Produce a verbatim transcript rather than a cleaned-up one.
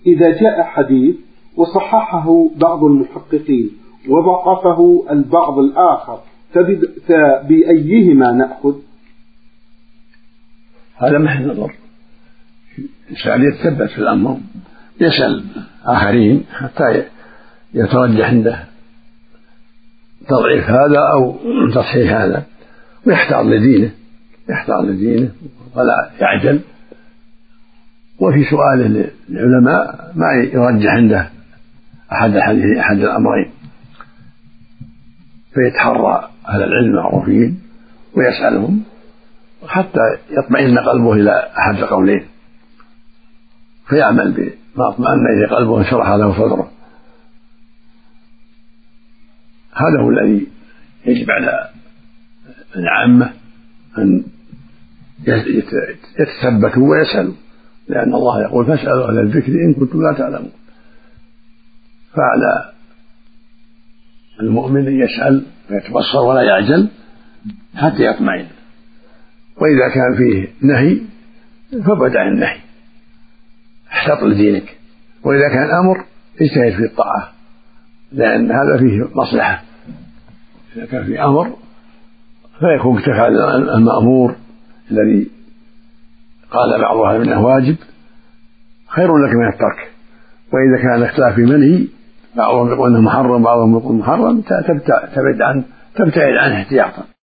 إذا جاء حديث وصححه بعض المحققين وضعفه البعض الآخر فبأيهما نأخذ؟ هذا محل نظر. الإنسان يتثبت في الأمر، يسأل آخرين حتى يترجح عنده تضعيف هذا أو تصحيح هذا، ويحتاط لدينه يحتاط لدينه ولا يعجل. وفي سؤاله للعلماء ما يرجح عنده أحد أحد الأمرين، فيتحرى أهل العلم المعروفين ويسألهم حتى يطمئن قلبه إلى أحد القولين، فيعمل بما اطمأن إليه قلبه وانشرح له صدره. هذا هو الذي يجب على العامة أن يتثبتوا ويسألوا، لأن الله يقول فاسألوا أهل الذكر إن كنتم لا تعلمون. فعلى المؤمن أن يسأل ويتبصر ولا يعجل حتى يطمئن. وإذا كان فيه نهي فابعد عن النهي، احتط لدينك. وإذا كان أمر اجتهد في الطاعة، لأن هذا فيه مصلحة. إذا كان فيه أمر فيكون اكتفى المأمور الذي قال بعضها منه واجب خير لك من الترك. وإذا كان اختلاف في منهي، بعضهم يقول انه محرم بعضهم يقول محرم، تبتعد عنه تبتعد عنه احتياطا.